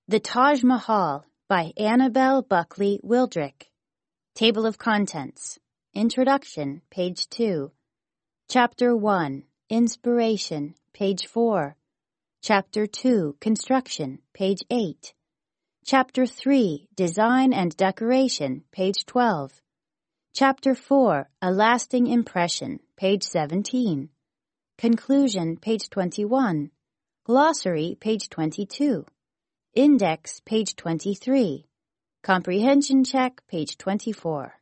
The Taj Mahal by Annabelle Buckley Wildrick. Table of Contents. Introduction, page 2. Chapter 1, Inspiration, page 4. Chapter 2, Construction, page 8. Chapter 3, Design and Decoration, page 12. Chapter 4, A Lasting Impression, page 17. Conclusion, page 21. Glossary, page 22. Index, page 23. Comprehension check, page 24.